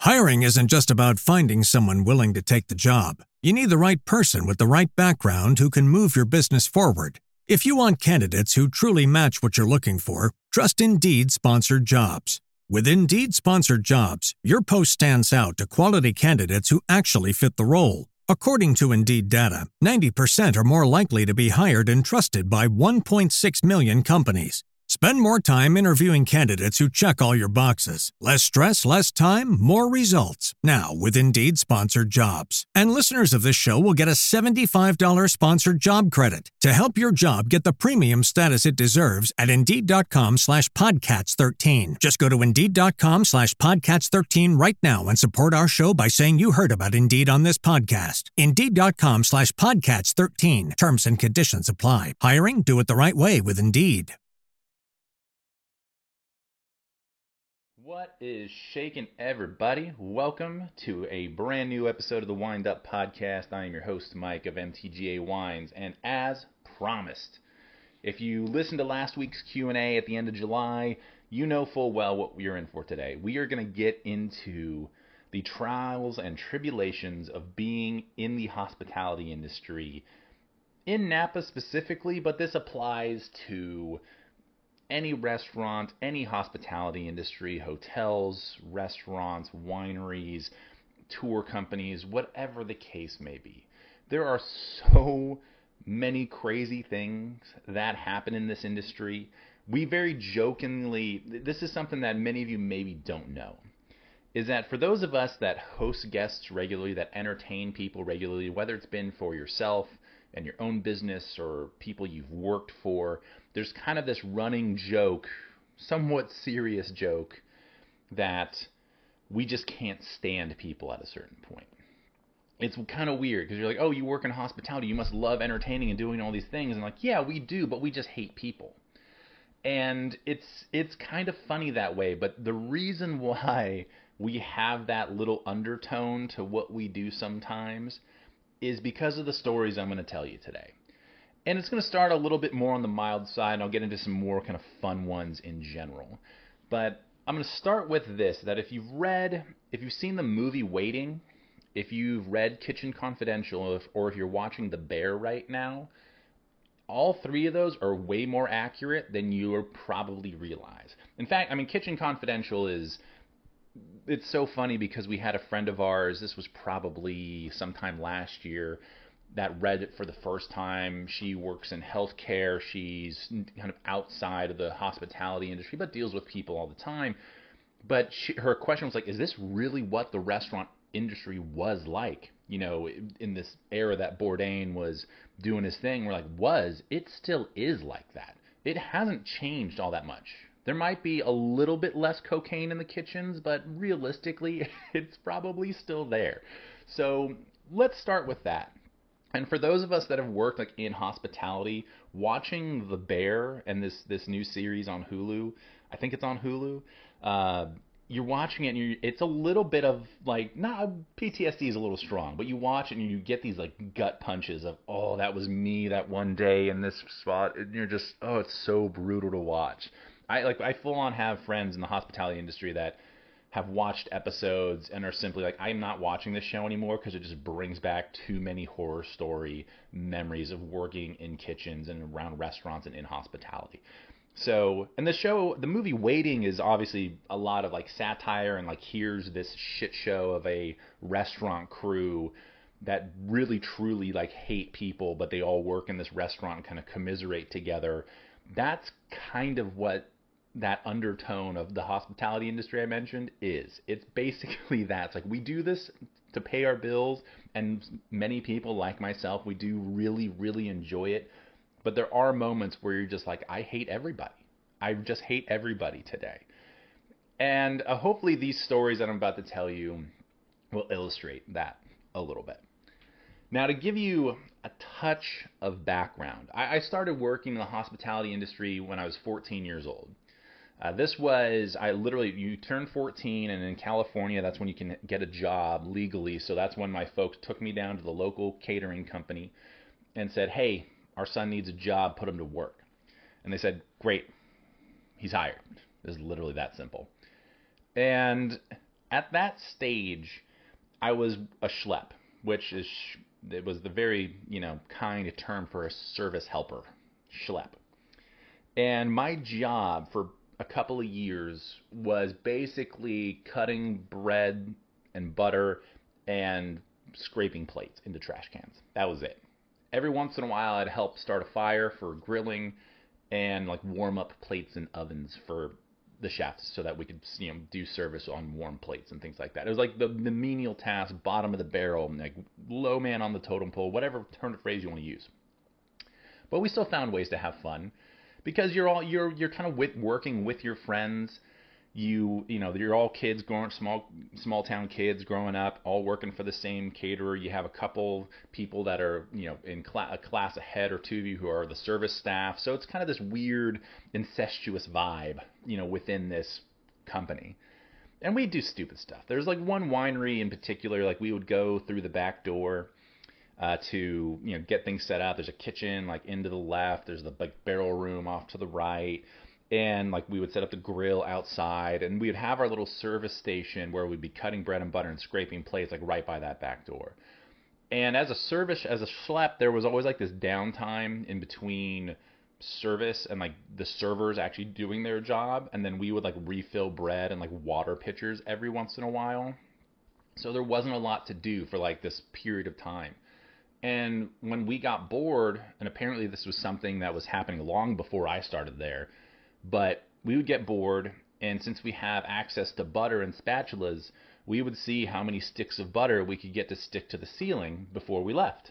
Hiring isn't just about finding someone willing to take the job. You need the right person with the right background who can move your business forward. If you want candidates who truly match what you're looking for, trust Indeed Sponsored Jobs. With Indeed Sponsored Jobs, your post stands out to quality candidates who actually fit the role. According to Indeed data, 90% are more likely to be hired and trusted by 1.6 million companies. Spend more time interviewing candidates who check all your boxes. Less stress, less time, more results. Now with Indeed Sponsored Jobs. And listeners of this show will get a $75 sponsored job credit to help your job get the premium status it deserves at Indeed.com/Podcats13. Just go to Indeed.com/Podcats13 right now and support our show by saying you heard about Indeed on this podcast. Indeed.com/Podcats13. Terms and conditions apply. Hiring? Do it the right way with Indeed. What is shaking, everybody? Welcome to a brand new episode of the Wind Up Podcast. I am your host, Mike of MTGA Wines, and as promised, if you listened to last week's Q&A at the end of July, you know full well what we are in for today. We are going to get into the trials and tribulations of being in the hospitality industry, in Napa specifically, but this applies to any restaurant, any hospitality industry, hotels, restaurants, wineries, tour companies, whatever the case may be. There are so many crazy things that happen in this industry. We very jokingly, this is something that many of you maybe don't know, is that for those of us that host guests regularly, that entertain people regularly, whether it's been for yourself and your own business or people you've worked for, there's kind of this running joke, somewhat serious joke, that we just can't stand people at a certain point. It's kind of weird because you're like, oh, you work in hospitality, you must love entertaining and doing all these things. And like, yeah, we do, but we just hate people. And it's kind of funny that way, but the reason why we have that little undertone to what we do sometimes is because of the stories I'm going to tell you today. And it's going to start a little bit more on the mild side, and I'll get into some more kind of fun ones in general. But I'm going to start with this, that if you've seen the movie Waiting, if you've read Kitchen Confidential, or if you're watching The Bear right now, all three of those are way more accurate than you probably realize. In fact, I mean, Kitchen Confidential it's so funny because we had a friend of ours, this was probably sometime last year, that read it for the first time. She works in healthcare. She's kind of outside of the hospitality industry, but deals with people all the time. But her question was like, is this really what the restaurant industry was like? You know, in this era that Bourdain was doing his thing, we're like, it still is like that. It hasn't changed all that much. There might be a little bit less cocaine in the kitchens, but realistically, it's probably still there. So let's start with that. And for those of us that have worked like in hospitality, watching The Bear and this new series on Hulu, I think it's on Hulu, you're watching it and it's a little bit of like, PTSD is a little strong, but you watch it and you get these like gut punches of, oh, that was me that one day in this spot, and you're just, oh, it's so brutal to watch. I full on have friends in the hospitality industry that have watched episodes and are simply like, I'm not watching this show anymore because it just brings back too many horror story memories of working in kitchens and around restaurants and in hospitality. So, and the movie Waiting is obviously a lot of like satire and like, here's this shit show of a restaurant crew that really truly like hate people, but they all work in this restaurant and kind of commiserate together. That's kind of what that undertone of the hospitality industry I mentioned is. It's basically that. It's like, we do this to pay our bills, and many people like myself, we do really, really enjoy it. But there are moments where you're just like, I hate everybody. I just hate everybody today. And hopefully these stories that I'm about to tell you will illustrate that a little bit. Now, to give you a touch of background, I started working in the hospitality industry when I was 14 years old. You turn 14, and in California, that's when you can get a job legally. So that's when my folks took me down to the local catering company and said, hey, our son needs a job, put him to work. And they said, great, he's hired. It was literally that simple. And At that stage, I was a schlep, which is it was the very kind term for a service helper, schlep. And my job for a couple of years was basically cutting bread and butter and scraping plates into trash cans. That was it. Every once in a while, I'd help start a fire for grilling and like warm up plates in ovens for the chefs so that we could do service on warm plates and things like that. It was like the menial task, bottom of the barrel, like low man on the totem pole, whatever turn of phrase you want to use. But we still found ways to have fun because you're kind of working with your friends. You're all kids growing small town kids growing up, all working for the same caterer. You have a couple people that are in a class ahead or two of you who are the service staff. So it's kind of this weird incestuous vibe, within this company. And we do stupid stuff. There's like one winery in particular, like we would go through the back door to get things set up. There's a kitchen like into the left. There's the like barrel room off to the right. And like we would set up the grill outside, and we would have our little service station where we'd be cutting bread and butter and scraping plates like right by that back door. And as a schlep, there was always like this downtime in between service and like the servers actually doing their job, and then we would like refill bread and like water pitchers every once in a while. So there wasn't a lot to do for like this period of time. And when we got bored, and apparently this was something that was happening long before I started there, but we would get bored, and since we have access to butter and spatulas, we would see how many sticks of butter we could get to stick to the ceiling before we left.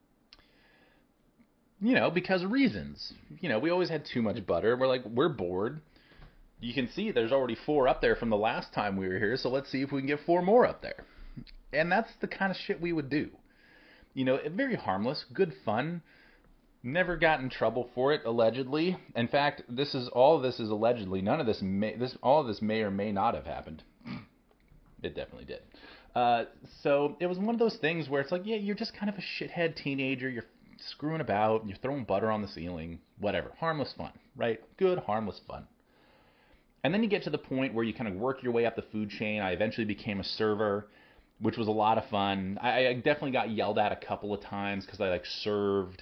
Because of reasons. We always had too much butter. We're bored. You can see there's already 4 up there from the last time we were here, so let's see if we can get 4 more up there. And that's the kind of shit we would do. Very harmless, good fun. Never got in trouble for it, allegedly. In fact, all of this is allegedly. None of this all of this may or may not have happened. It definitely did. So it was one of those things where it's like, yeah, you're just kind of a shithead teenager. You're screwing about. You're throwing butter on the ceiling. Whatever. Harmless fun, right? Good, harmless fun. And then you get to the point where you kind of work your way up the food chain. I eventually became a server, which was a lot of fun. I definitely got yelled at a couple of times because I like served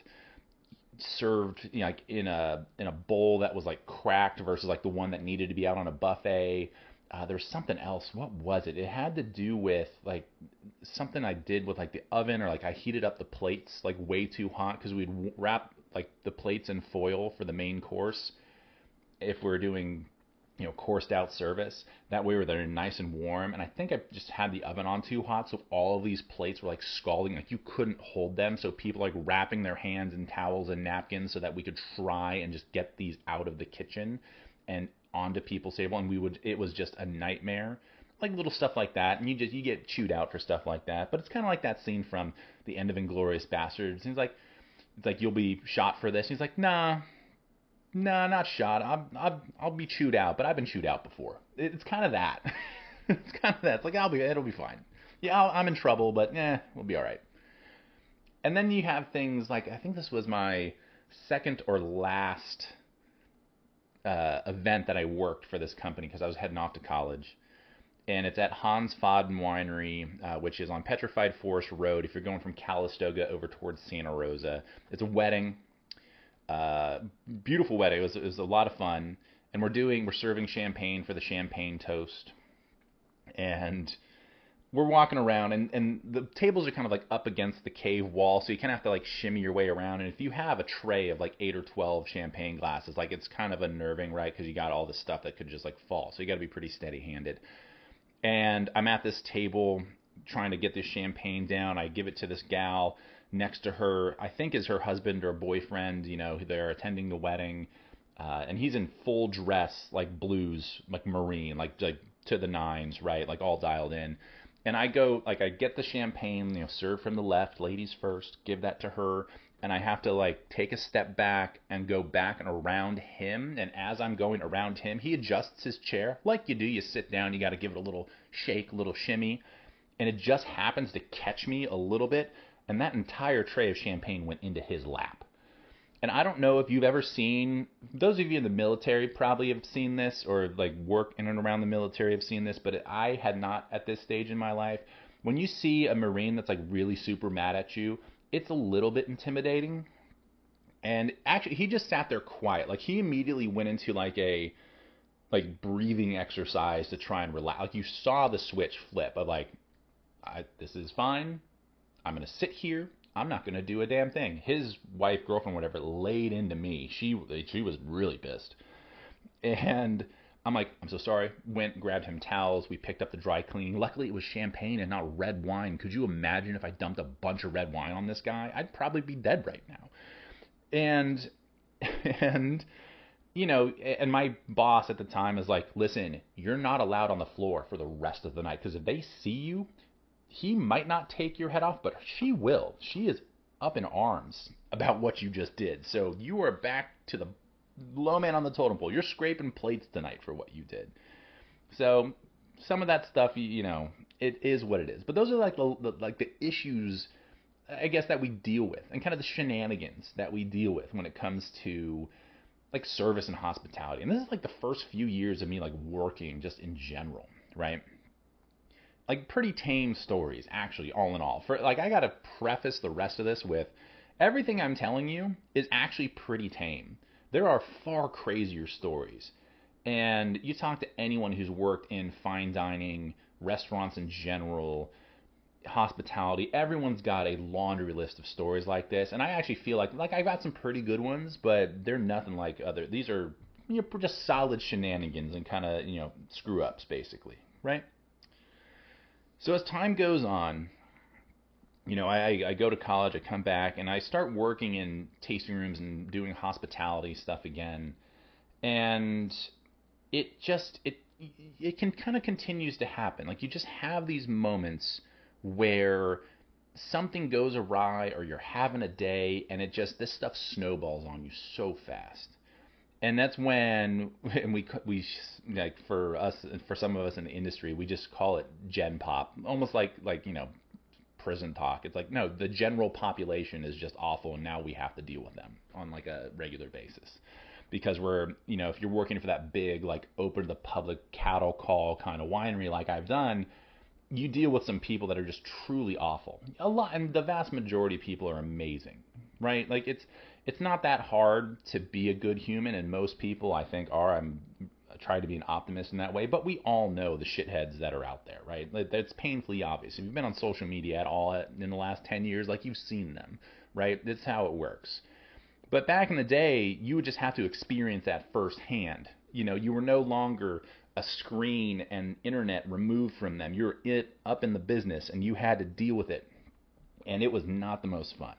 like in a bowl that was like cracked versus like the one that needed to be out on a buffet. There was something else. What was it? It had to do with like something I did with like the oven, or like I heated up the plates like way too hot because we'd wrap like the plates in foil for the main course if we're doing coursed out service. That way they're nice and warm. And I think I just had the oven on too hot, so all of these plates were like scalding, like you couldn't hold them. So people like wrapping their hands in towels and napkins so that we could try and just get these out of the kitchen and onto people's table. And it was just a nightmare. Like little stuff like that. And you get chewed out for stuff like that. But it's kind of like that scene from the end of Inglourious Basterds. It's like you'll be shot for this. And he's like, nah, not shot. I'll be chewed out, but I've been chewed out before. It's kind of that. It's kind of that. It's like it'll be fine. Yeah, I'm in trouble, but we'll be all right. And then you have things like, I think this was my second or last event that I worked for this company because I was heading off to college. And it's at Hans Faden Winery, which is on Petrified Forest Road if you're going from Calistoga over towards Santa Rosa. It's a wedding. Beautiful wedding. It was a lot of fun, and we're serving champagne for the champagne toast, and we're walking around, and the tables are kind of like up against the cave wall, so you kind of have to like shimmy your way around. And if you have a tray of like 8 or 12 champagne glasses, like it's kind of unnerving, right? Because you got all this stuff that could just like fall, so you got to be pretty steady-handed. And I'm at this table trying to get this champagne down. I give it to this gal. Next to her, I think is her husband or boyfriend, they're attending the wedding, and he's in full dress, like blues, like Marine, like to the nines, right, like all dialed in. And I get the champagne, served from the left, ladies first, give that to her, and I have to like take a step back and go back and around him, and as I'm going around him, he adjusts his chair, like you do, you sit down, you got to give it a little shake, a little shimmy, and it just happens to catch me a little bit. And that entire tray of champagne went into his lap. And I don't know if you've ever seen, those of you in the military probably have seen this, or like work in and around the military have seen this, but I had not at this stage in my life. When you see a Marine that's like really super mad at you, it's a little bit intimidating. And actually, he just sat there quiet. Like he immediately went into like a breathing exercise to try and relax. Like you saw the switch flip of like, this is fine. I'm gonna sit here. I'm not gonna do a damn thing. His wife, girlfriend, whatever, laid into me. She was really pissed, and I'm like, I'm so sorry. Went, grabbed him towels. We picked up the dry cleaning. Luckily, it was champagne and not red wine. Could you imagine if I dumped a bunch of red wine on this guy? I'd probably be dead right now. And and and my boss at the time is like, listen, you're not allowed on the floor for the rest of the night because if they see you, he might not take your head off, but she will. She is up in arms about what you just did. So you are back to the low man on the totem pole. You're scraping plates tonight for what you did. So some of that stuff, it is what it is. But those are like the issues, I guess, that we deal with, and kind of the shenanigans that we deal with when it comes to like service and hospitality. And this is like the first few years of me like working just in general, right? Like pretty tame stories, actually, all in all. For like, I gotta preface the rest of this with everything I'm telling you is actually pretty tame. There are far crazier stories. And you talk to anyone who's worked in fine dining, restaurants in general, hospitality, everyone's got a laundry list of stories like this. And I actually feel like I've got some pretty good ones, but they're nothing like other. These are just solid shenanigans and kind of, screw ups, basically, right? So as time goes on, I go to college, I come back, and I start working in tasting rooms and doing hospitality stuff again. And it can kind of continues to happen. Like you just have these moments where something goes awry or you're having a day and this stuff snowballs on you so fast. And that's when, and we like for some of us in the industry, we just call it gen pop, almost like prison talk. It's like, no, the general population is just awful, and now we have to deal with them on like a regular basis, because we're, if you're working for that big like open to the public cattle call kind of winery like I've done, you deal with some people that are just truly awful. A lot, and the vast majority of people are amazing, right? Like it's not that hard to be a good human, and most people, I think, are. I try to be an optimist in that way, but we all know the shitheads that are out there, right? That's painfully obvious. If you've been on social media at all in the last 10 years, like, you've seen them, right? That's how it works. But back in the day, you would just have to experience that firsthand. You were no longer a screen and internet removed from them. You're up in the business, and you had to deal with it, and it was not the most fun.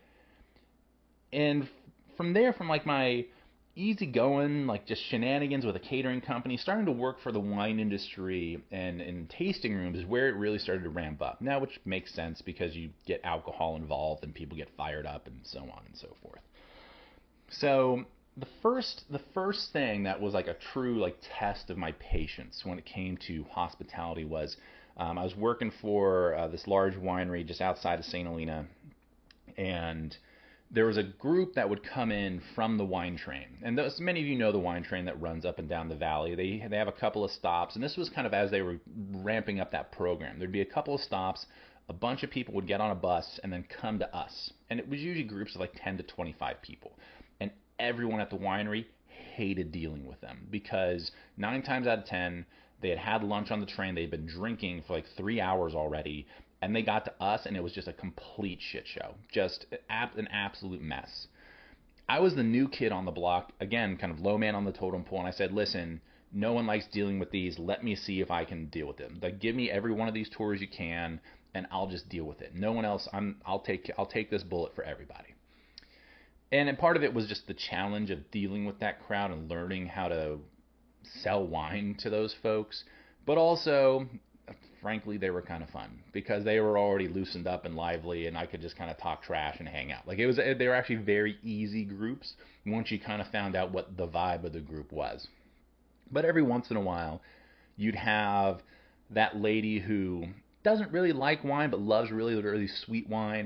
And from there, from like my easygoing, like just shenanigans with a catering company, starting to work for the wine industry and in tasting rooms is where it really started to ramp up. Now, which makes sense because you get alcohol involved and people get fired up and so on and so forth. So the first thing that was like a true like test of my patience when it came to hospitality was I was working for this large winery just outside of St. Helena, and there was a group that would come in from the wine train. And those, many of you know the wine train that runs up and down the valley. They have a couple of stops, and this was kind of as they were ramping up that program. There'd be a couple of stops, a bunch of people would get on a bus and then come to us. And it was usually groups of like 10 to 25 people. And everyone at the winery hated dealing with them because 9 times out of 10, they had lunch on the train, they'd been drinking for like 3 hours already, and they got to us, and it was just a complete shit show. Just an absolute mess. I was the new kid on the block, again, kind of low man on the totem pole, and I said, listen, no one likes dealing with these. Let me see if I can deal with them. Like, give me every one of these tours you can, and I'll just deal with it. No one else. I'll take this bullet for everybody. And part of it was just the challenge of dealing with that crowd and learning how to sell wine to those folks, but also, frankly, they were kind of fun because they were already loosened up and lively, and I could just kind of talk trash and hang out. Like, they were actually very easy groups once you kind of found out what the vibe of the group was. But every once in a while, you'd have that lady who doesn't really like wine but loves really, really sweet wine,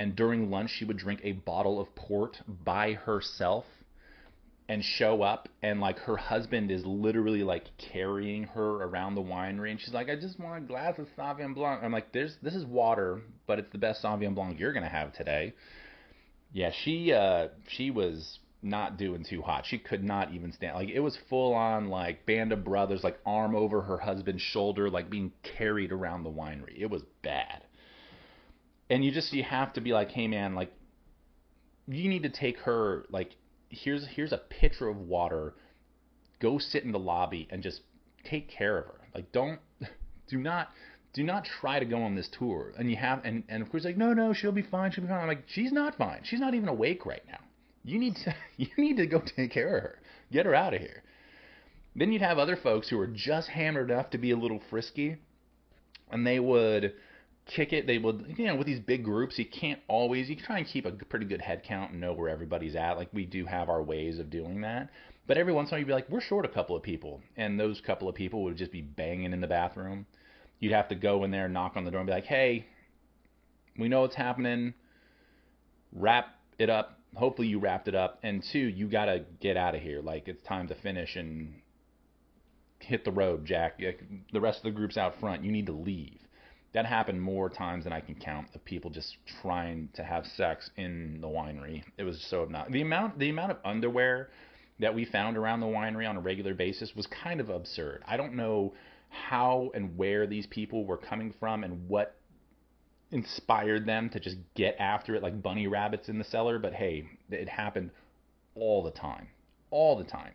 And during lunch, she would drink a bottle of port by herself and show up, and like her husband is literally like carrying her around the winery, and she's like, I just want a glass of Sauvignon Blanc. I'm like, this is water, but it's the best Sauvignon Blanc you're gonna have today. Yeah, she was not doing too hot. She could not even stand. Like, it was full on like Band of Brothers, like arm over her husband's shoulder, like being carried around the winery. It was bad. And you have to be like, hey man, like you need to take her, like here's a pitcher of water. Go sit in the lobby and just take care of her. Like, do not do not try to go on this tour. And and of course, like, no, she'll be fine. She'll be fine. I'm like, she's not fine. She's not even awake right now. You need to go take care of her. Get her out of here. Then you'd have other folks who are just hammered enough to be a little frisky, and they would kick it. They would, with these big groups, you can try and keep a pretty good head count and know where everybody's at. Like, we do have our ways of doing that. But every once in a while you'd be like, we're short a couple of people. And those couple of people would just be banging in the bathroom. You'd have to go in there and knock on the door and be like, hey, we know what's happening. Wrap it up. Hopefully you wrapped it up. And 2, you got to get out of here. Like, it's time to finish and hit the road, Jack. The rest of the group's out front. You need to leave. That happened more times than I can count, of people just trying to have sex in the winery. It was so obnoxious. The amount of underwear that we found around the winery on a regular basis was kind of absurd. I don't know how and where these people were coming from and what inspired them to just get after it like bunny rabbits in the cellar, but hey, it happened all the time. All the time.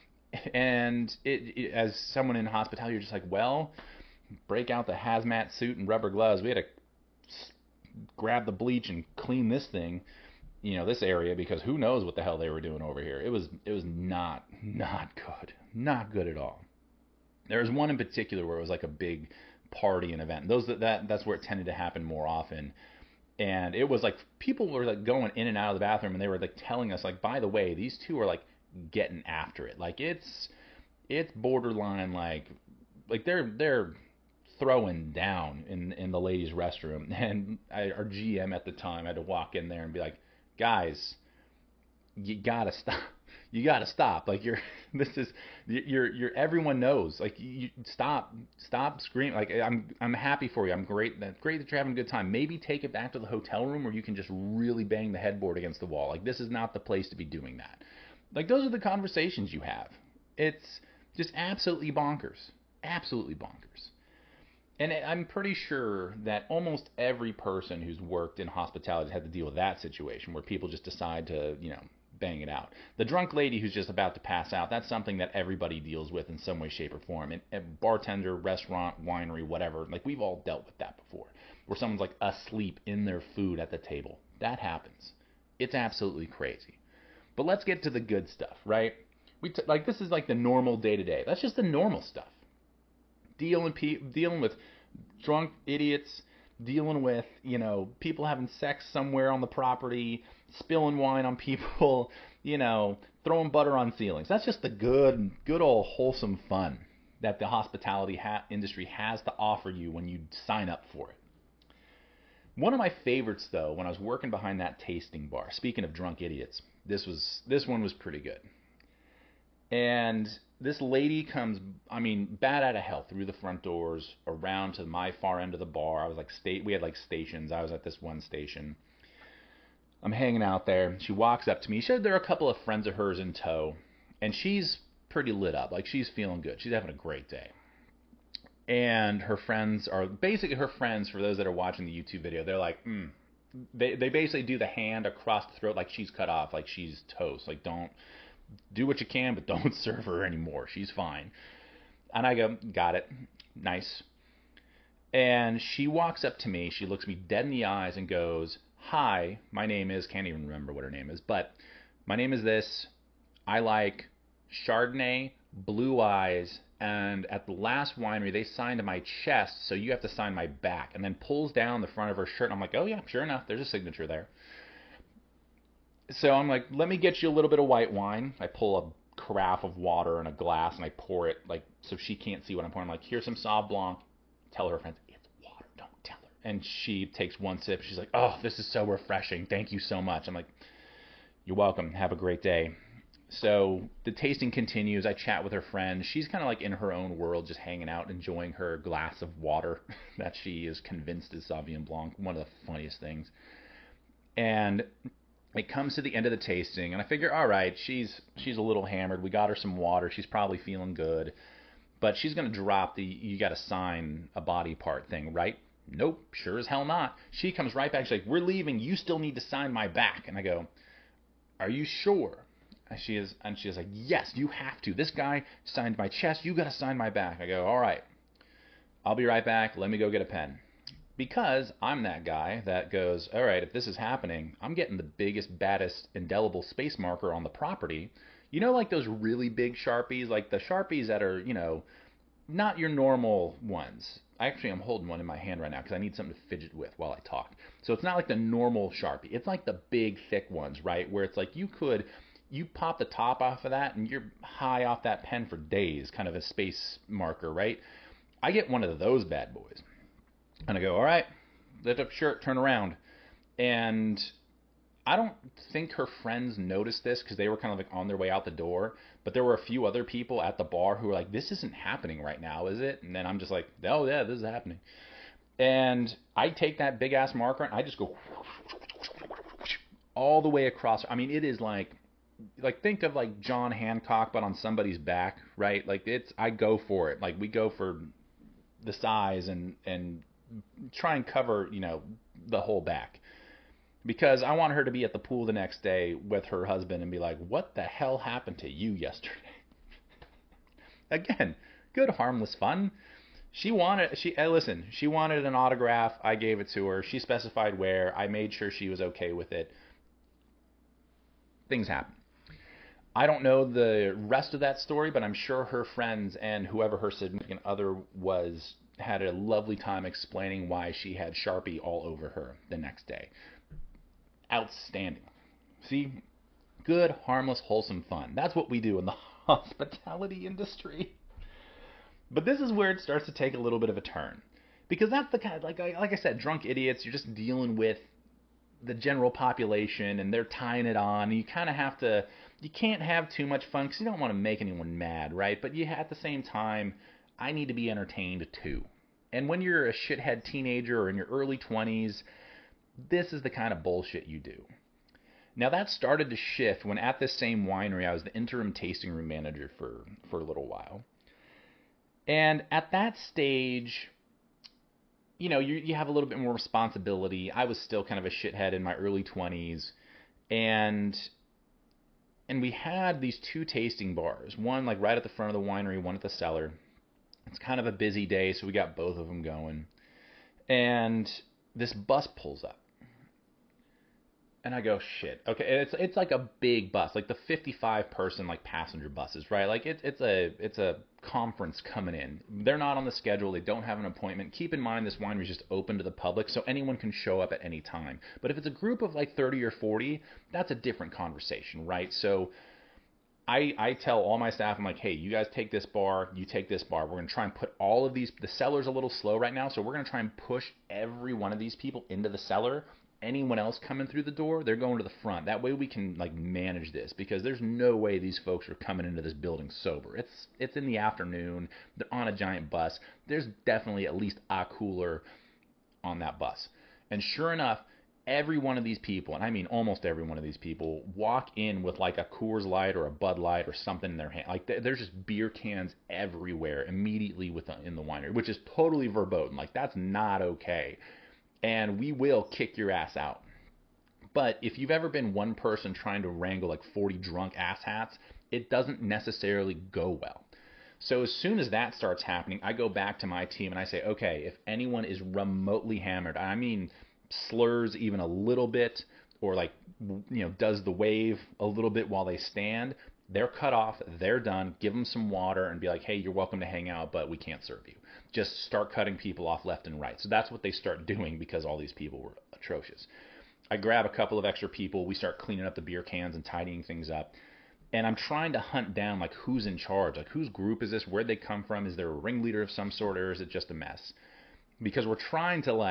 And as someone in hospitality, you're just like, well, break out the hazmat suit and rubber gloves. We had to grab the bleach and clean this thing, this area, because who knows what the hell they were doing over here. It was not good. Not good at all. There was one in particular where it was like a big party and event. That's where it tended to happen more often. And it was like people were like going in and out of the bathroom, and they were like telling us, like, by the way, these two are like getting after it. Like, it's borderline like they're throwing down in the ladies' restroom. And our GM at the time had to walk in there and be like, guys, you gotta stop. You gotta stop. Like, you're everyone knows. Like, you stop screaming. Like, I'm happy for you. I'm great. That's great that you're having a good time. Maybe take it back to the hotel room where you can just really bang the headboard against the wall. Like, this is not the place to be doing that. Like, those are the conversations you have. It's just absolutely bonkers. Absolutely bonkers. And I'm pretty sure that almost every person who's worked in hospitality has had to deal with that situation where people just decide to, bang it out. The drunk lady who's just about to pass out, that's something that everybody deals with in some way, shape, or form. And bartender, restaurant, winery, whatever, like, we've all dealt with that before, where someone's like asleep in their food at the table. That happens. It's absolutely crazy. But let's get to the good stuff, right? This is like the normal day-to-day. That's just the normal stuff. Dealing with drunk idiots, dealing with, people having sex somewhere on the property, spilling wine on people, throwing butter on ceilings. That's just the good old wholesome fun that the hospitality industry has to offer you when you sign up for it. One of my favorites, though, when I was working behind that tasting bar, speaking of drunk idiots, this one was pretty good. And this lady comes, bad out of hell, through the front doors, around to my far end of the bar. I was like, we had like stations. I was at this one station. I'm hanging out there. She walks up to me. She said there are a couple of friends of hers in tow, and she's pretty lit up. Like, she's feeling good. She's having a great day. And her friends are basically her friends. For those that are watching the YouTube video, they're like, They basically do the hand across the throat like she's cut off, like she's toast. Like, don't do what you can, but don't serve her anymore. She's fine. And I go, got it. Nice. And she walks up to me. She looks me dead in the eyes and goes, hi, my name is, can't even remember what her name is, but my name is this. I like Chardonnay, Blue Eyes, and at the last winery, they signed my chest, so you have to sign my back. And then pulls down the front of her shirt, and I'm like, oh yeah, sure enough, there's a signature there. So I'm like, let me get you a little bit of white wine. I pull a carafe of water and a glass, and I pour it, like, so she can't see what I'm pouring. I'm like, here's some Sauv Blanc. Tell her friends, it's water, don't tell her. And she takes one sip. She's like, "Oh, this is so refreshing. Thank you so much." I'm like, "You're welcome. Have a great day." So the tasting continues. I chat with her friend. She's kind of like in her own world, just hanging out, enjoying her glass of water that she is convinced is Sauvignon Blanc. One of the funniest things. And it comes to the end of the tasting, and I figure, all right, she's a little hammered. We got her some water. She's probably feeling good, but she's gonna drop the "you got to sign a body part" thing, right? Nope, sure as hell not. She comes right back. She's like, "We're leaving. You still need to sign my back." And I go, "Are you sure?" And she is like, "Yes, you have to. This guy signed my chest. You got to sign my back." I go, "All right, I'll be right back. Let me go get a pen." Because I'm that guy that goes, all right, if this is happening, I'm getting the biggest, baddest, indelible space marker on the property. You know, like those really big Sharpies, like the Sharpies that are, not your normal ones. Actually, I'm holding one in my hand right now because I need something to fidget with while I talk. So it's not like the normal Sharpie. It's like the big, thick ones, right? Where it's like you pop the top off of that and you're high off that pen for days, kind of a space marker, right? I get one of those bad boys. And I go, all right, lift up shirt, turn around. And I don't think her friends noticed this because they were kind of like on their way out the door. But there were a few other people at the bar who were like, "This isn't happening right now, is it?" And then I'm just like, "Oh, yeah, this is happening." And I take that big ass marker and I just go all the way across. I mean, it is like think of like John Hancock, but on somebody's back, right? Like I go for it. Like we go for the size and try and cover, the whole back. Because I want her to be at the pool the next day with her husband and be like, "What the hell happened to you yesterday?" Again, good harmless fun. She wanted an autograph. I gave it to her. She specified where. I made sure she was okay with it. Things happen. I don't know the rest of that story, but I'm sure her friends and whoever her significant other was had a lovely time explaining why she had Sharpie all over her the next day. Outstanding. See? Good, harmless, wholesome fun. That's what we do in the hospitality industry. But this is where it starts to take a little bit of a turn. Because that's the kind of, like I said, drunk idiots, you're just dealing with the general population and they're tying it on. You kind of have to, you can't have too much fun because you don't want to make anyone mad, right? But at the same time, I need to be entertained too. And when you're a shithead teenager or in your early 20s, this is the kind of bullshit you do. Now that started to shift when at this same winery I was the interim tasting room manager for a little while. And at that stage, you have a little bit more responsibility. I was still kind of a shithead in my early 20s. And we had these two tasting bars, one like right at the front of the winery, one at the cellar. It's kind of a busy day, so we got both of them going. And this bus pulls up. And I go, shit. Okay, it's like a big bus, like the 55 person like passenger buses, right? Like it's a conference coming in. They're not on the schedule. They don't have an appointment. Keep in mind this winery is just open to the public, so anyone can show up at any time. But if it's a group of like 30 or 40, that's a different conversation, right? So I tell all my staff, I'm like, hey, you guys take this bar, you take this bar. We're going to try and put all of these, the cellar's a little slow right now, so we're going to try and push every one of these people into the cellar. Anyone else coming through the door, they're going to the front. That way we can like manage this, because there's no way these folks are coming into this building sober. It's in the afternoon. They're on a giant bus. There's definitely at least a cooler on that bus. And sure enough, every one of these people, and I mean almost every one of these people, walk in with like a Coors Light or a Bud Light or something in their hand. Like there's just beer cans everywhere immediately in the winery, which is totally verboten. Like that's not okay. And we will kick your ass out. But if you've ever been one person trying to wrangle like 40 drunk asshats, it doesn't necessarily go well. So as soon as that starts happening, I go back to my team and I say, okay, if anyone is remotely hammered, I mean slurs even a little bit, or like, does the wave a little bit while they stand, they're cut off, they're done. Give them some water and be like, hey, you're welcome to hang out, but we can't serve you. Just start cutting people off left and right. So that's what they start doing, because all these people were atrocious. I grab a couple of extra people. We start cleaning up the beer cans and tidying things up. And I'm trying to hunt down like who's in charge, like whose group is this, where'd they come from, is there a ringleader of some sort, or is it just a mess? Because we're trying to like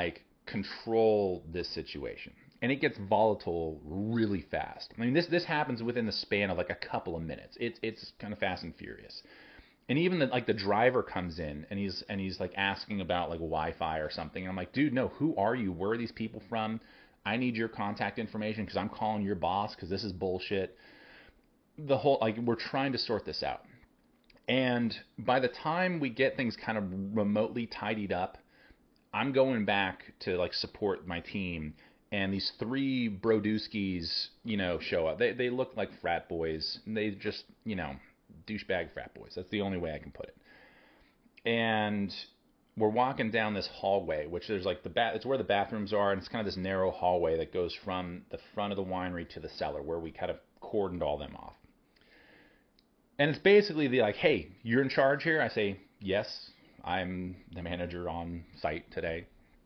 control this situation. And it gets volatile really fast. I mean, this happens within the span of like a couple of minutes. It's kind of fast and furious. And even the driver comes in and he's like asking about like Wi-Fi or something. And I'm like, dude, no, who are you? Where are these people from? I need your contact information because I'm calling your boss because this is bullshit. The whole, like, we're trying to sort this out. And by the time we get things kind of remotely tidied up, I'm going back to like support my team. And these three Brodewskis, show up. They look like frat boys. They just, douchebag frat boys. That's the only way I can put it. And we're walking down this hallway, which there's like it's where the bathrooms are, and it's kind of this narrow hallway that goes from the front of the winery to the cellar, where we kind of cordoned all them off. And it's basically like, hey, you're in charge here? I say, yes, I'm the manager on site today.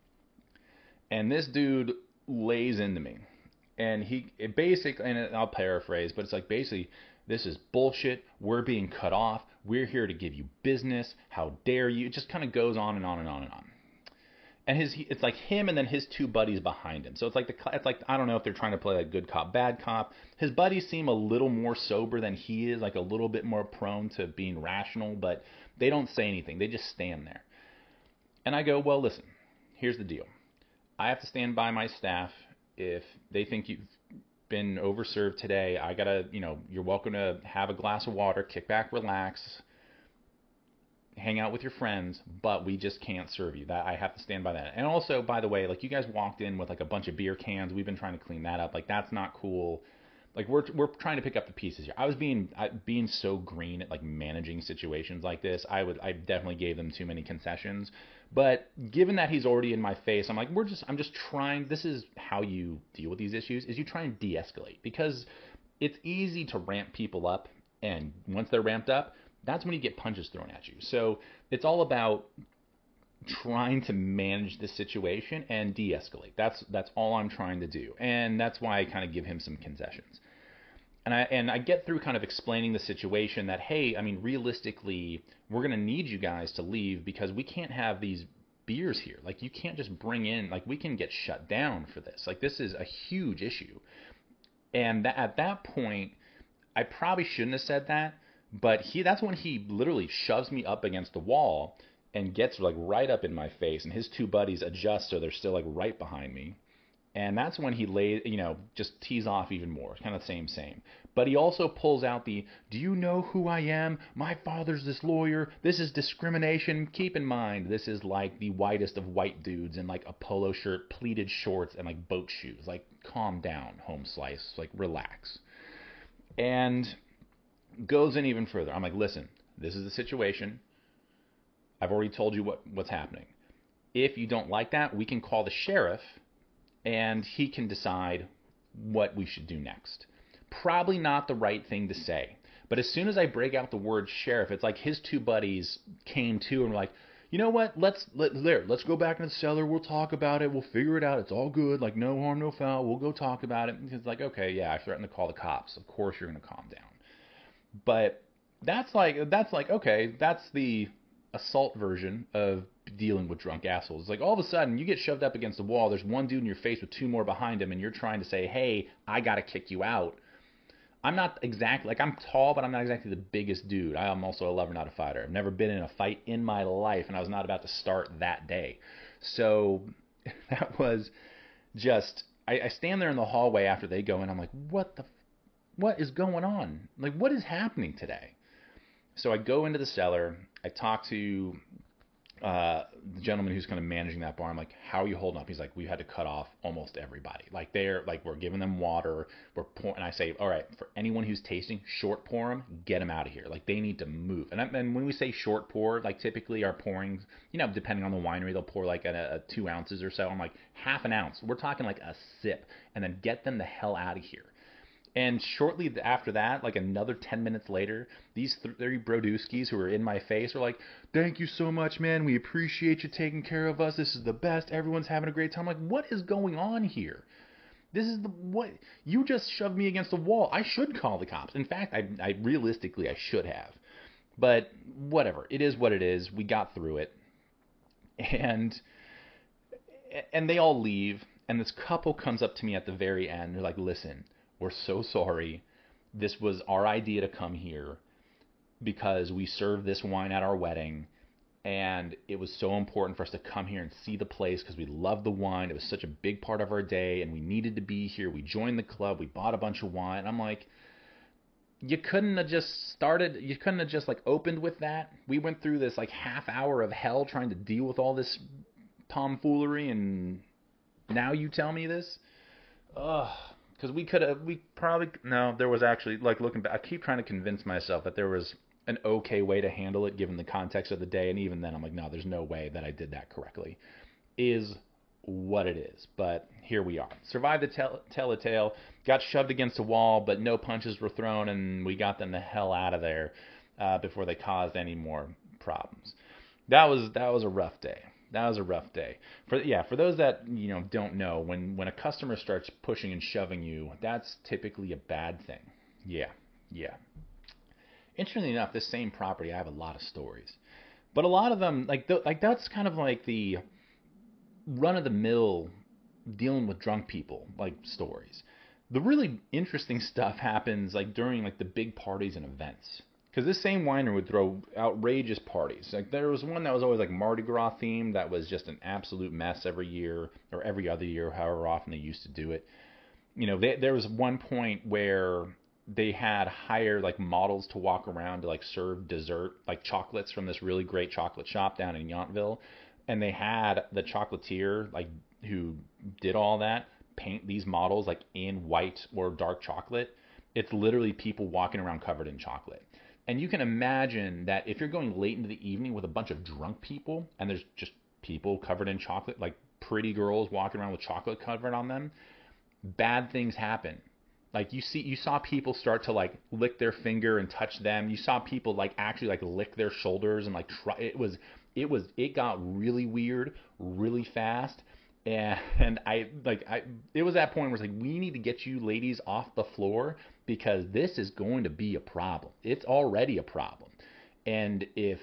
And this dude lays into me. And and I'll paraphrase, but it's like, basically, this is bullshit. We're being cut off. We're here to give you business. How dare you? It just kind of goes on and on and on and on. And it's like him and then his two buddies behind him. So it's like I don't know if they're trying to play like good cop, bad cop. His buddies seem a little more sober than he is, like a little bit more prone to being rational, but they don't say anything. They just stand there. And I go, well, listen, here's the deal. I have to stand by my staff. If they think you've been overserved today, I gotta, you're welcome to have a glass of water, kick back, relax, hang out with your friends, but we just can't serve you. That I have to stand by that. And also, by the way, like, you guys walked in with like a bunch of beer cans. We've been trying to clean that up. Like, that's not cool. Like, we're trying to pick up the pieces here. I was being so green at like managing situations like this. I definitely gave them too many concessions. But given that he's already in my face, I'm like, I'm just trying. This is how you deal with these issues, is you try and de-escalate, because it's easy to ramp people up, and once they're ramped up, that's when you get punches thrown at you. So it's all about trying to manage the situation and de-escalate. That's all I'm trying to do, and that's why I kind of give him some concessions. And I get through kind of explaining the situation that, hey, I mean, realistically, we're going to need you guys to leave because we can't have these beers here. Like, you can't just bring in, like, we can get shut down for this. Like, this is a huge issue. And at that point, I probably shouldn't have said that, but that's when he literally shoves me up against the wall and gets like right up in my face, and his two buddies adjust so they're still like right behind me. And that's when he just tees off even more. It's kind of the same. But he also pulls out do you know who I am? My father's this lawyer. This is discrimination. Keep in mind, this is like the whitest of white dudes in like a polo shirt, pleated shorts, and like boat shoes. Like, calm down, home slice. Like, relax. And goes in even further. I'm like, listen, this is the situation. I've already told you what's happening. If you don't like that, we can call the sheriff, and he can decide what we should do next. Probably not the right thing to say. But as soon as I break out the word sheriff, it's like his two buddies came to and were like, you know what, let's go back in the cellar, we'll talk about it, we'll figure it out, it's all good, like, no harm, no foul, we'll go talk about it. It's like, okay, yeah, I threatened to call the cops. Of course you're going to calm down. But that's like, okay, that's the assault version of dealing with drunk assholes. It's like, all of a sudden you get shoved up against the wall, there's one dude in your face with two more behind him, and you're trying to say, hey, I gotta kick you out. I'm not exactly, like, I'm tall, but I'm not exactly the biggest dude. I am also a lover, not a fighter. I've never been in a fight in my life, and I was not about to start that day. So that was just, I stand there in the hallway after they go in, I'm like, what is going on? Like, what is happening today? So I go into the cellar, I talk to the gentleman who's kind of managing that bar. I'm like, how are you holding up? He's like, we had to cut off almost everybody. Like, we're giving them water, and I say, all right, for anyone who's tasting, short pour them, get them out of here. Like, they need to move. And when we say short pour, like, typically our pourings, depending on the winery, they'll pour like a 2 ounces or so. I'm like, half an ounce. We're talking like a sip, and then get them the hell out of here. And shortly after that, like another 10 minutes later, these three Brodewskis who were in my face are like, thank you so much, man. We appreciate you taking care of us. This is the best. Everyone's having a great time. I'm like, what is going on here? This is what? You just shoved me against the wall. I should call the cops. In fact, I realistically, I should have. But whatever. It is what it is. We got through it. And and they all leave, and this couple comes up to me at the very end. They're like, listen, we're so sorry. This was our idea to come here because we served this wine at our wedding, and it was so important for us to come here and see the place because we loved the wine. It was such a big part of our day, and we needed to be here. We joined the club. We bought a bunch of wine. I'm like, you couldn't have just like opened with that. We went through this like half hour of hell trying to deal with all this tomfoolery, and now you tell me this? Ugh. Because there was actually, like, looking back, I keep trying to convince myself that there was an okay way to handle it given the context of the day, and even then I'm like, no, there's no way that I did that correctly. Is what it is. But here we are. Survived to tell a tale, got shoved against a wall, but no punches were thrown, and we got them the hell out of there before they caused any more problems. That was a rough day. That was a rough day. For those that don't know, when a customer starts pushing and shoving you, that's typically a bad thing. Yeah. Interestingly enough, this same property, I have a lot of stories, but a lot of them that's kind of like the run of the mill dealing with drunk people like stories. The really interesting stuff happens like during like the big parties and events. Because this same winery would throw outrageous parties. Like there was one that was always like Mardi Gras themed that was just an absolute mess every year or every other year, however often they used to do it. There was one point where they had hired like models to walk around to like serve dessert, like chocolates from this really great chocolate shop down in Yountville. And they had the chocolatier like who did all that paint these models like in white or dark chocolate. It's literally people walking around covered in chocolate. And you can imagine that if you're going late into the evening with a bunch of drunk people and there's just people covered in chocolate, like pretty girls walking around with chocolate covered on them, bad things happen. Like you saw people start to like lick their finger and touch them. You saw people like actually like lick their shoulders and like try. It got really weird really fast. And it was that point where it's like, we need to get you ladies off the floor because this is going to be a problem. It's already a problem. And if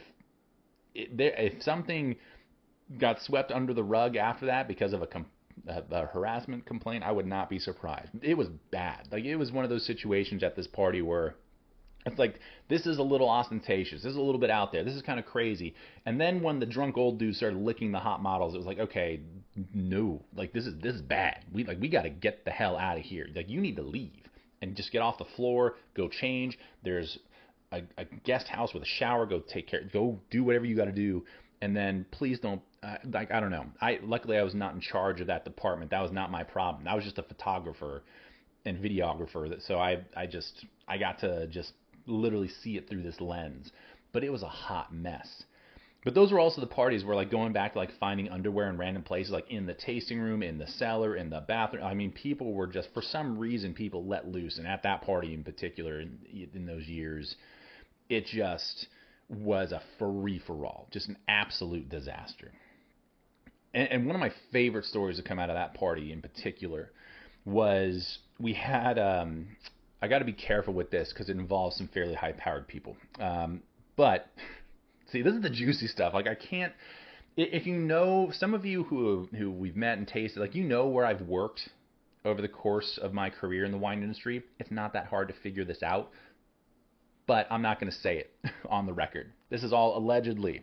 something got swept under the rug after that because of a harassment complaint, I would not be surprised. It was bad. Like it was one of those situations at this party where it's like, this is a little ostentatious. This is a little bit out there. This is kind of crazy. And then when the drunk old dude started licking the hot models, it was like, okay, no, like this is bad. We got to get the hell out of here. Like you need to leave and just get off the floor, go change. There's a guest house with a shower. Go do whatever you got to do. And then please don't, I don't know. Luckily I was not in charge of that department. That was not my problem. I was just a photographer and videographer. So I got to just literally see it through this lens, but it was a hot mess. But those were also the parties where like going back to like finding underwear in random places, like in the tasting room, in the cellar, in the bathroom. I mean, people were just, for some reason, people let loose. And at that party in particular, in those years, it just was a free-for-all, just an absolute disaster. And one of my favorite stories to come out of that party in particular was we had, I got to be careful with this because it involves some fairly high-powered people. But see, this is the juicy stuff. Like I can't, if you know, some of you who we've met and tasted, like where I've worked over the course of my career in the wine industry. It's not that hard to figure this out, but I'm not going to say it on the record. This is all allegedly.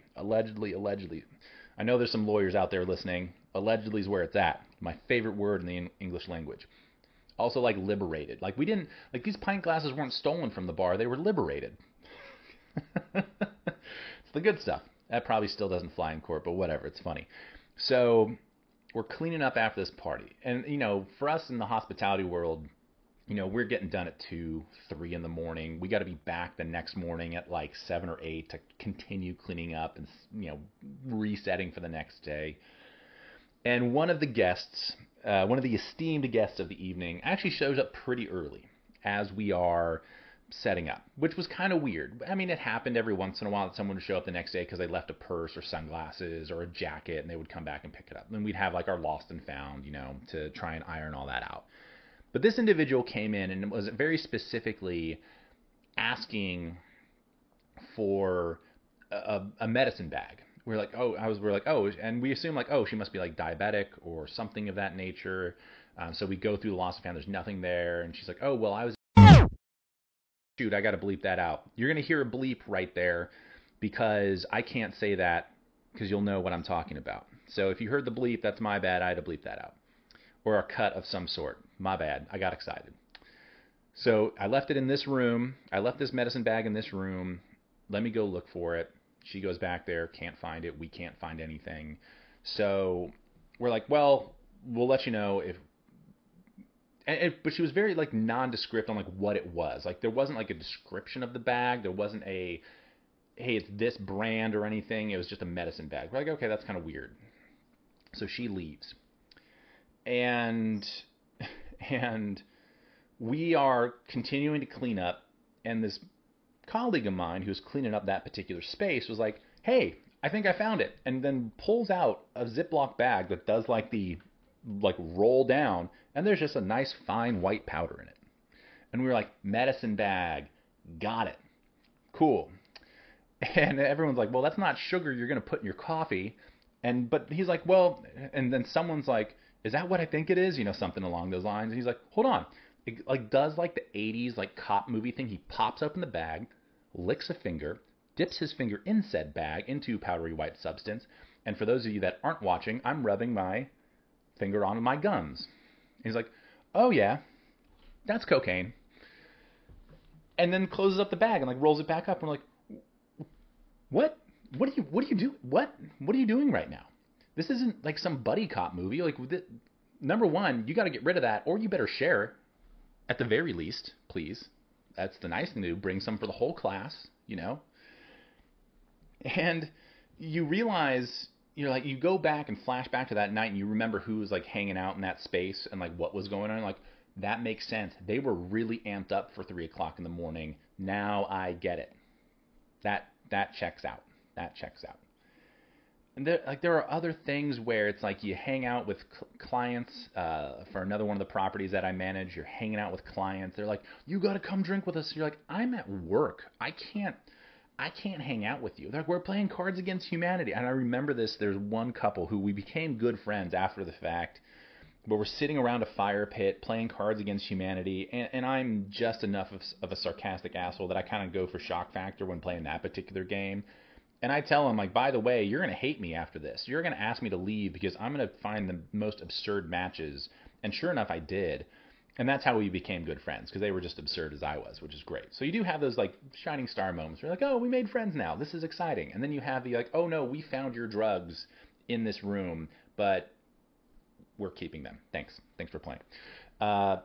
I know there's some lawyers out there listening. Allegedly is where it's at. My favorite word in the English language. Also like liberated. Like these pint glasses weren't stolen from the bar. They were liberated. It's the good stuff. That probably still doesn't fly in court, but whatever. It's funny. So we're cleaning up after this party. And, for us in the hospitality world, we're getting done at 2, 3 in the morning. We got to be back the next morning at like 7 or 8 to continue cleaning up and, resetting for the next day. And one of the guests, one of the esteemed guests of the evening, actually shows up pretty early as we are setting up, which was kind of weird. I mean, it happened every once in a while that someone would show up the next day because they left a purse or sunglasses or a jacket, and they would come back and pick it up. And we'd have like our lost and found, to try and iron all that out. But this individual came in and was very specifically asking for a medicine bag, we're like, oh, and we assume like, oh, she must be like diabetic or something of that nature. So we go through the loss of family. There's nothing there, and she's like, oh, well, I was. Shoot, I got to bleep that out. You're gonna hear a bleep right there because I can't say that because you'll know what I'm talking about. So if you heard the bleep, that's my bad. I had to bleep that out, or a cut of some sort. My bad. I got excited. So I left it in this room. I left this medicine bag in this room. Let me go look for it. She goes back there, can't find it. We can't find anything. So we're like, well, we'll let you know if. But she was very like nondescript on like what it was. Like there wasn't like a description of the bag. There wasn't a, hey, it's this brand or anything. It was just a medicine bag. We're like, okay, that's kind of weird. So she leaves, and and we are continuing to clean up, and this colleague of mine who's cleaning up that particular space was like, hey, I think I found it, and then pulls out a Ziploc bag that does like the like roll down, and there's just a nice fine white powder in it. And we were like, medicine bag, got it, cool. And everyone's like, well, that's not sugar you're going to put in your coffee. But he's like, well, and then someone's like, is that what I think it is? You know, something along those lines. And he's like, hold on. It like does like the 80s like cop movie thing. He pops open the bag, licks a finger, dips his finger in said bag into powdery white substance. And for those of you that aren't watching, I'm rubbing my finger on my gums. And he's like, oh yeah, that's cocaine. And then closes up the bag and like rolls it back up. And we're like, what? What do you do? What are you doing right now? This isn't like some buddy cop movie. Like, number one, you got to get rid of that, or you better share, at the very least, please. That's the nice thing to do. Bring some for the whole class, you know. And you realize, you're like, you go back and flash back to that night, and you remember who was like hanging out in that space and like what was going on. Like, that makes sense. They were really amped up for 3 o'clock in the morning. Now I get it. That checks out. That checks out. And there are other things where it's like you hang out with clients for another one of the properties that I manage. You're hanging out with clients. They're like, you got to come drink with us. You're like, I'm at work. I can't hang out with you. They're like, we're playing Cards Against Humanity. And I remember this. There's one couple who we became good friends after the fact. But we're sitting around a fire pit playing Cards Against Humanity. And I'm just enough of a sarcastic asshole that I kind of go for shock factor when playing that particular game. And I tell him, like, by the way, you're going to hate me after this. You're going to ask me to leave because I'm going to find the most absurd matches. And sure enough, I did. And that's how we became good friends, because they were just absurd as I was, which is great. So you do have those, like, shining star moments where you're like, oh, we made friends now. This is exciting. And then you have the, like, oh, no, we found your drugs in this room, but we're keeping them. Thanks. Thanks for playing. I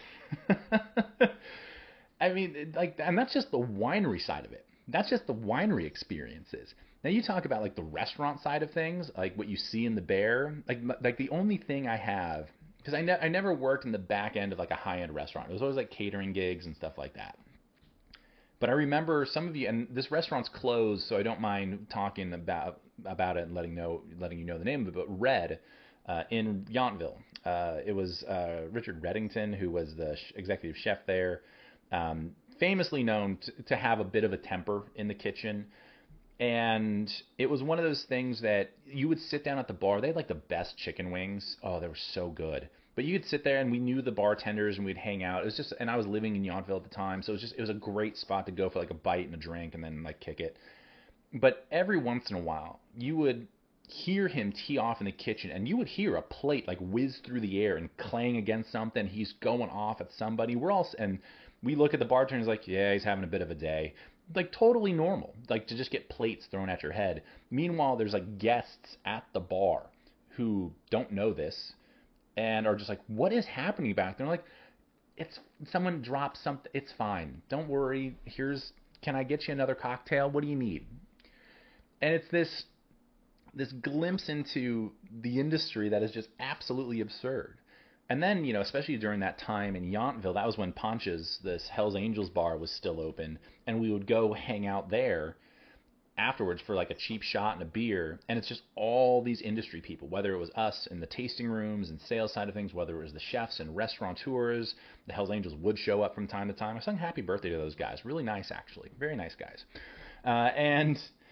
mean, like, and that's just the winery side of it. That's just the winery experiences. Now you talk about like the restaurant side of things, like what you see in the Bear. Like the only thing I have, because I never worked in the back end of like a high-end restaurant. It was always like catering gigs and stuff like that. But I remember some of you, and this restaurant's closed, so I don't mind talking about it and letting you know the name of it. But Red in Yountville, it was Richard Reddington who was the executive chef there. Famously known to have a bit of a temper in the kitchen. And it was one of those things that you would sit down at the bar. They had like the best chicken wings. Oh, they were so good. But you could sit there and we knew the bartenders and we'd hang out. It was just, and I was living in Yountville at the time. So it was a great spot to go for like a bite and a drink and then like kick it. But every once in a while you would hear him tee off in the kitchen and you would hear a plate like whiz through the air and clang against something. He's going off at somebody. We look at the bartenders like, yeah, he's having a bit of a day. Like, totally normal. Like, to just get plates thrown at your head. Meanwhile, there's, like, guests at the bar who don't know this and are just like, what is happening back there? And like, someone dropped something. It's fine. Don't worry. Can I get you another cocktail? What do you need? And it's this glimpse into the industry that is just absolutely absurd. And then, you know, especially during that time in Yountville, that was when Poncha's, this Hell's Angels bar, was still open. And we would go hang out there afterwards for like a cheap shot and a beer. And it's just all these industry people, whether it was us in the tasting rooms and sales side of things, whether it was the chefs and restaurateurs. The Hell's Angels would show up from time to time. I sang happy birthday to those guys. Really nice, actually. Very nice guys. And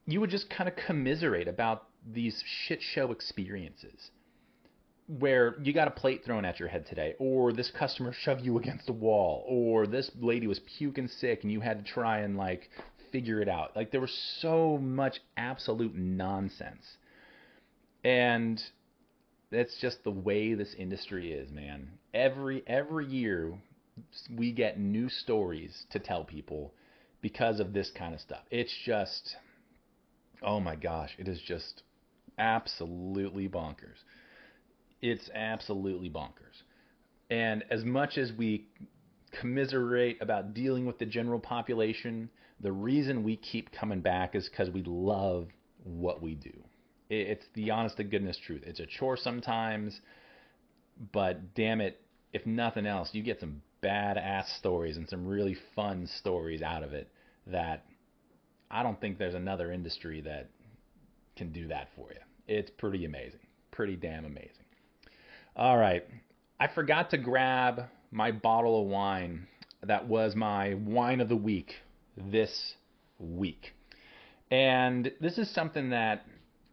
you would just kind of commiserate about these shit show experiences where you got a plate thrown at your head today, or this customer shoved you against a wall, or this lady was puking sick and you had to try and like figure it out. Like there was so much absolute nonsense. And that's just the way this industry is, man. Every year we get new stories to tell people because of this kind of stuff. It's just, oh my gosh, it is just absolutely bonkers. It's absolutely bonkers. And as much as we commiserate about dealing with the general population, the reason we keep coming back is because we love what we do. It's the honest to goodness truth. It's a chore sometimes, but damn it, if nothing else, you get some badass stories and some really fun stories out of it that I don't think there's another industry that can do that for you. It's pretty amazing. Pretty damn amazing. All right. I forgot to grab my bottle of wine that was my wine of the week this week. And this is something that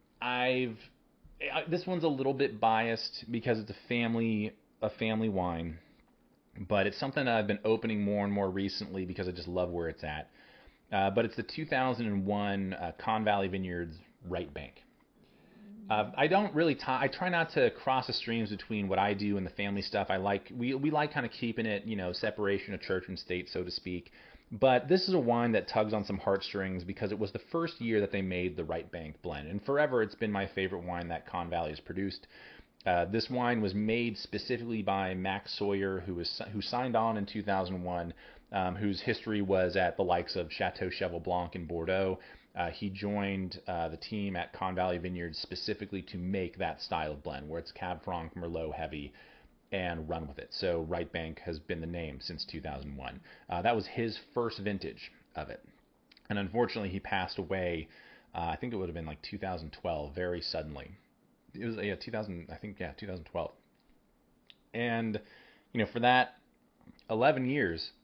this one's a little bit biased because it's a family wine, but it's something that I've been opening more and more recently because I just love where it's at. But it's the 2001 Conn Valley Vineyards Right Bank. I don't really I try not to cross the streams between what I do and the family stuff. We like kind of keeping it, separation of church and state, so to speak. But this is a wine that tugs on some heartstrings because it was the first year that they made the Right Bank blend. And forever it's been my favorite wine that Conn Valley has produced. This wine was made specifically by Max Sawyer, who signed on in 2001, whose history was at the likes of Chateau Cheval Blanc in Bordeaux. He joined the team at Conn Valley Vineyards specifically to make that style of blend, where it's Cab Franc, Merlot heavy, and run with it. So Right Bank has been the name since 2001. That was his first vintage of it. And unfortunately, he passed away, I think it would have been like 2012, very suddenly. It was 2012. And, for that 11 years,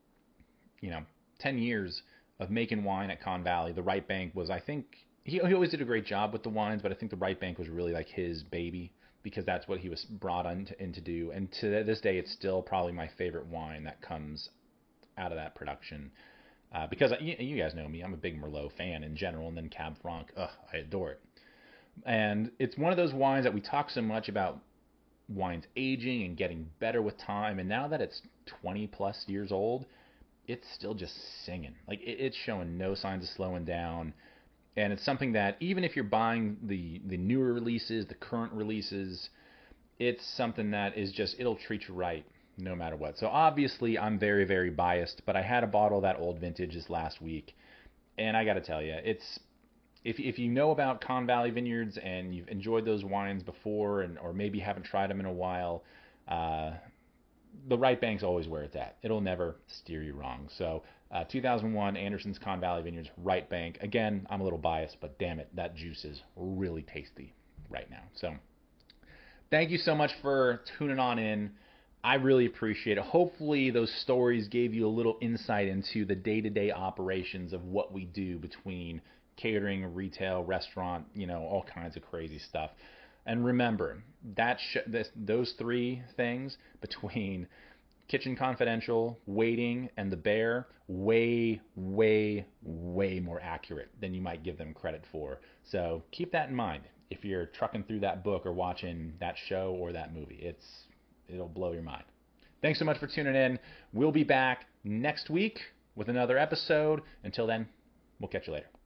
10 years of making wine at Conn Valley, the Right Bank was, I think, he always did a great job with the wines, but I think the Right Bank was really like his baby because that's what he was brought in to do. And to this day, it's still probably my favorite wine that comes out of that production. Because you guys know me, I'm a big Merlot fan in general, and then Cab Franc, I adore it. And it's one of those wines that we talk so much about wines aging and getting better with time. And now that it's 20 plus years old, it's still just singing. Like it's showing no signs of slowing down. And it's something that even if you're buying the newer releases, the current releases, it's something that is just, it'll treat you right no matter what. So obviously I'm very, very biased, but I had a bottle of that old vintage this last week. And I got to tell you, it's, if you know about Conn Valley Vineyards and you've enjoyed those wines before, or maybe haven't tried them in a while, the Right Bank's always where it's at. It'll never steer you wrong. So 2001 Anderson's Conn Valley Vineyards Right Bank. Again, I'm a little biased, but damn it, that juice is really tasty right now. So thank you so much for tuning on in. I really appreciate it. Hopefully those stories gave you a little insight into the day-to-day operations of what we do between catering, retail, restaurant, all kinds of crazy stuff. And remember, those three things between Kitchen Confidential, Waiting, and The Bear, way, way, way more accurate than you might give them credit for. So keep that in mind if you're trucking through that book or watching that show or that movie. It'll blow your mind. Thanks so much for tuning in. We'll be back next week with another episode. Until then, we'll catch you later.